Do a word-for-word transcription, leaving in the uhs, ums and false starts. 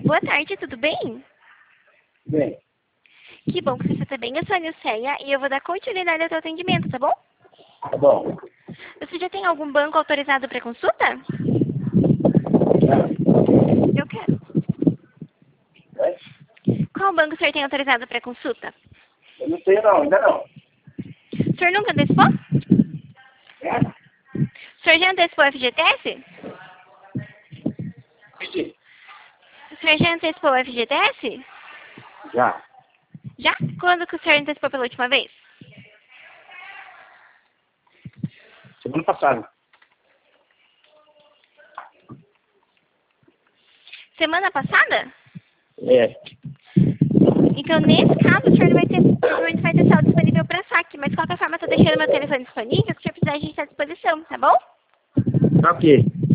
Boa tarde, tudo bem? Bem, Que bom que você está bem. Eu sou a Nilceia e eu vou dar continuidade ao seu atendimento, tá bom? tá bom. Você já tem algum banco autorizado para consulta? É. Eu quero. É. Qual banco o senhor tem autorizado para consulta? Eu não sei não, ainda não. O senhor nunca antecipou? É? O senhor já antecipou o F G T S? Sim. O senhor já antecipou o F G T S? Já. Já? Quando que o senhor antecipou pela última vez? Semana passada. Semana passada? É. Então, nesse caso, o senhor não vai ter, provavelmente vai ter saldo disponível para saque, mas de qualquer forma, eu tô deixando meu telefone disponível, se o senhor precisar, a gente está à disposição, tá bom? Tá ok.